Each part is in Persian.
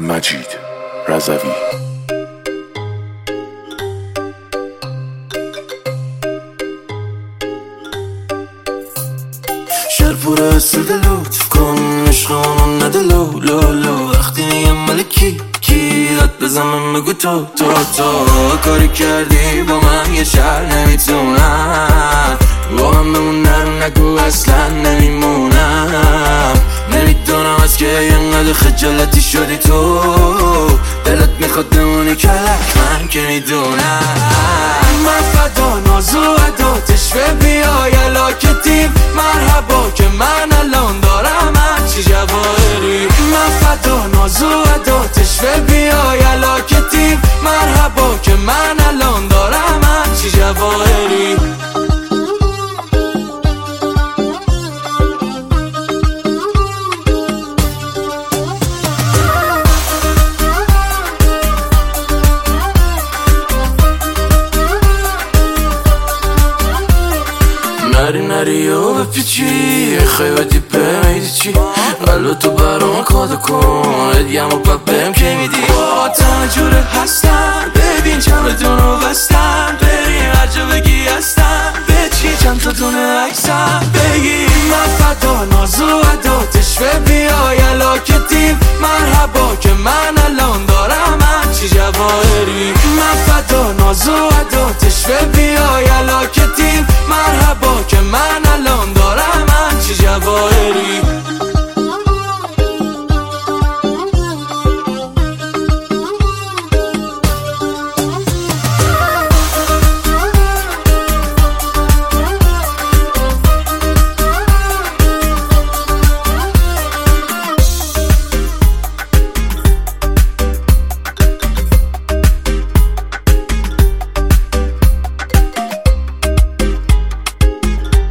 مجید رضوی. شهر پر اسود لطف کن عشقانو نده لو لو لو. وقتی میگم ملکی کی داد بزنم بگو تو کاری کردی با من یه شهر نمیتونم با من بمونن نگو اصلا نمیمونم. نمیدونم از که اینقدر خجالتی شدی تو دلت میخواد بمونی کلک من که میدونم. من فدا ناز و عداتش و بیای علاکتیم مرحبا که من الان دارم هرچی جواهری. من فدا ناز و عداتش و بیای علاکتیم مرحبا که من الان دارم هرچی جواهری. نری و بپیچی خیلی بمیدی چی ولو تو برام کادو کن ادیم و بهم که میدی با تنه جوره هستم. ببین چمدونو بستم بریم هر جا بگی هستم بچی چند تا دونه عکسم بگی. من فدا ناز و عداتش و بیای علاکتیم مرحبا که من الان دارم هرچی جواهری. من فدا ناز و عداتش و بیای علاکتیم مرحبا که من الان دارم هرچی جواهری.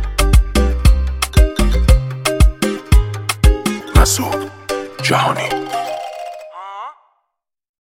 مسعود جهانی.